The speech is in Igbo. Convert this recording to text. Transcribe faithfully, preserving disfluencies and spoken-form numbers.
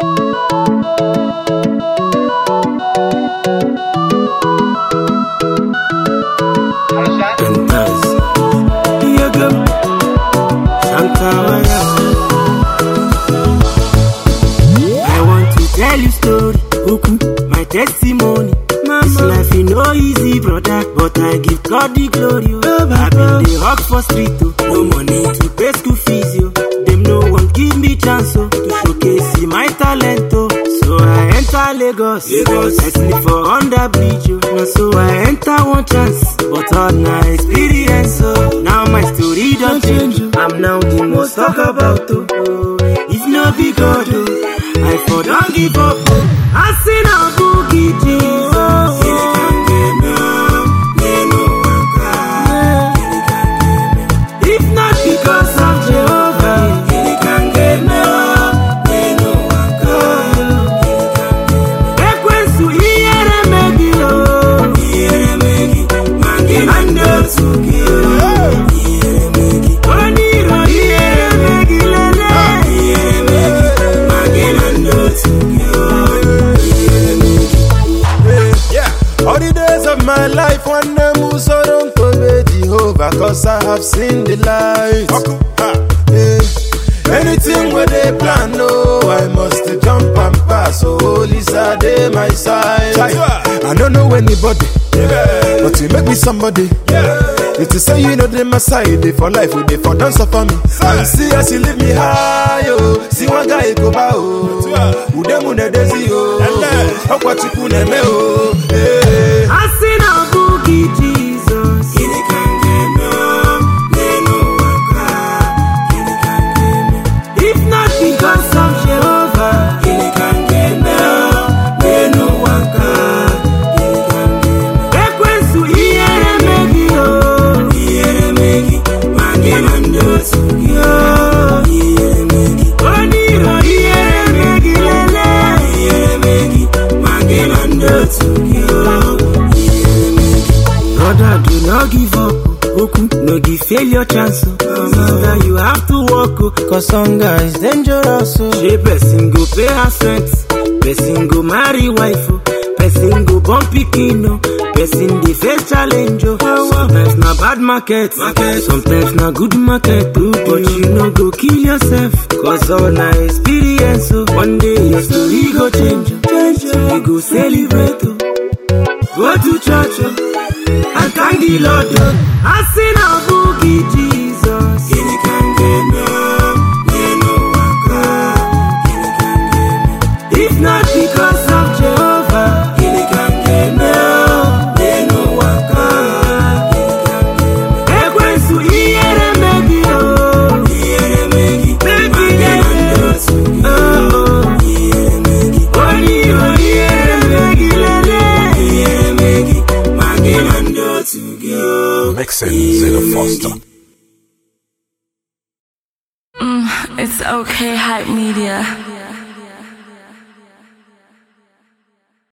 I want to tell you story, Oku, my testimony. This life is no easy, brother, but I give God the glory. Oh. I been the rock for street, oh. No money to pay school fees, yo. Them no one give me chance, oh, to showcase my talent, oh. So I enter Lagos, Lagos. I sleep for under bridge, oh. Now so I enter one chance, but all my experience, oh. Now my story don't change, oh. I'm now the most talk about, oh. If no be God, oh, I for don't give up, oh. I see now boogie Jesus. If not because of Jehovah, all the days of my life, one day move so don't obey Jehovah, cause I have seen the light. Hey. Anything where they plan, no, I must jump and pass. So holy Saturday, my side. I don't know anybody, yeah, but you make me somebody. Yeah. If you say you know they my side, they for life, they for dance for me. And see as you leave me high, oh. See one guy go by, oh. Ude mune desi, oh. Okwa chikune me, oh. I see now boogie Jesus. If not because of Jehovah, brother, do not give up, Oku, no give failure chance, oh. Sister, you have to walk, oh, cause hunger is dangerous, oh. She person go pay her rent, person go marry wife, oh. Person go bump pikin, oh. Person dey face challenge, oh. Sometimes na bad market, market. Sometimes na good market, too. But you no go kill yourself, cause all na experience, oh. One day your story go change, oh. Change, oh. So you go celebrate, oh. Go to church, oh. And thank the Lord, oh. I see now boogie Jesus. If not because of Jehovah, Mixing Zilla Foster. Mm, it's okay, Hype Media.